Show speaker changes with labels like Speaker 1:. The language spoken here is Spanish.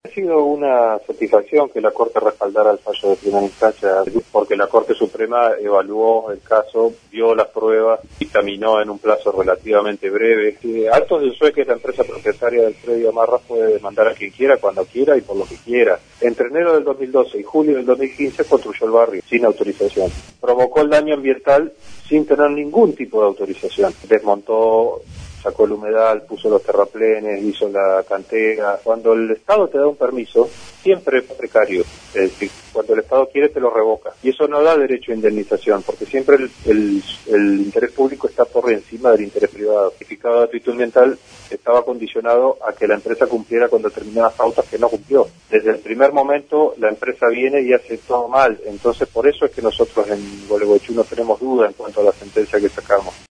Speaker 1: Ha sido una satisfacción que la Corte respaldara el fallo de primera instancia, porque la Corte Suprema evaluó el caso, vio las pruebas, dictaminó en un plazo relativamente breve. Altos del SUE, que es la empresa propietaria del predio Amarra, puede demandar a quien quiera, cuando quiera y por lo que quiera. Entre enero del 2012 y julio del 2015 construyó el barrio sin autorización. Provocó el daño ambiental sin tener ningún tipo de autorización. Desmontó, sacó el humedal, puso los terraplenes, hizo la cantera. Cuando el Estado te da un permiso, siempre es precario. Es decir, cuando el Estado quiere te lo revoca. Y eso no da derecho a indemnización, porque siempre el interés público está por encima del interés privado. El certificado de aptitud ambiental estaba condicionado a que la empresa cumpliera con determinadas pautas que no cumplió. Desde el primer momento la empresa viene y hace todo mal. Entonces por eso es que nosotros en Gualeguaychú no tenemos duda en cuanto a la sentencia que sacamos.